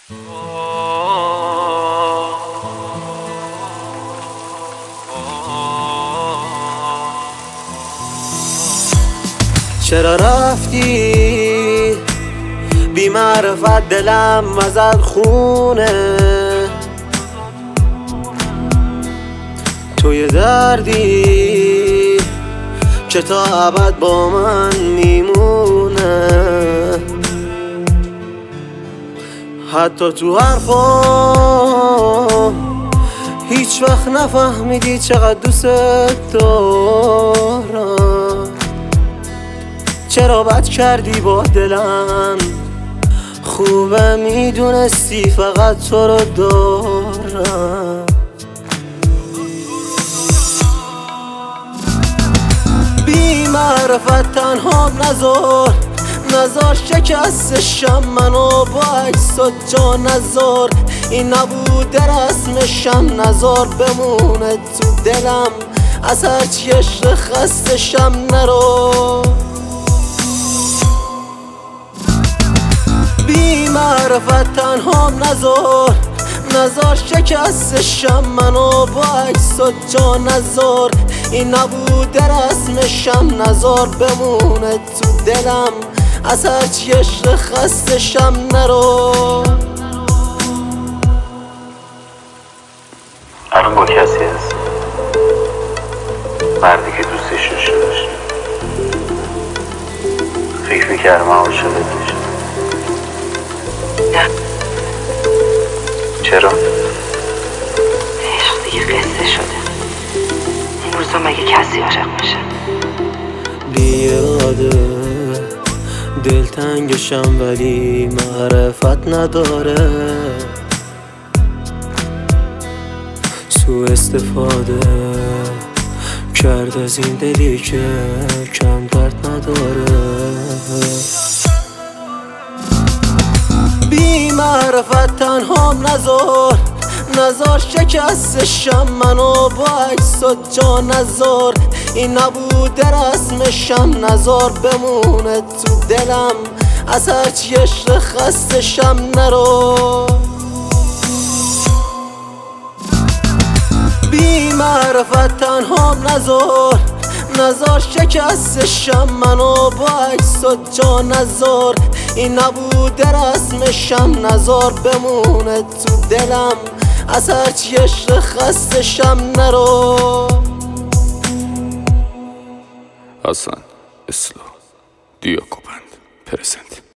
چرا رفتی بی معرفت دلم ازت خونه؟ تو یه دردی که تا ابد با من میمونه. حتی تو حرفام هیچ وقت نفهمیدی چقدر دوست دارم. چرا بد کردی با دلم؟ خوبه میدونستی فقط تو رو دارم. بی معرفت تنهام نزار شکستشم منو با عکسات جا نزار. این نبوده رسمشم نزار بمونه تو دلم از هرچی عشق خستشم نرو. بی معرفت تنهام نزار شکستشم منو با عکسات جا نزار. این نبوده رسمشم نزار بمونه تو دلم از هرچی عشق خستشم نرو. الان با کسی هست مردی که دوستش داشته باشه. فکر میکردم عاشقت میشه. نه چرا؟ عشق دیگه قصه شده. این روزا مگه کسی عاشق میشه؟ بیاده دلتنگشم ولی معرفت نداره. سوء استفاده کرد از این دلی که کم درد نداره. بی معرفت تنهام نزار شکستشم منو با عکسات جا نزار. این نبوده رسمشم نزار بمونه تو دلم از هرچی عشق خستشم نرو. بی معرفت تنهام نزار شکستشم منو با عکسات جا نزار. این نبوده رسمشم نزار بمونه تو دلم از هرچی عشق خستشم نرو. Hasan Eslo Diokopand present.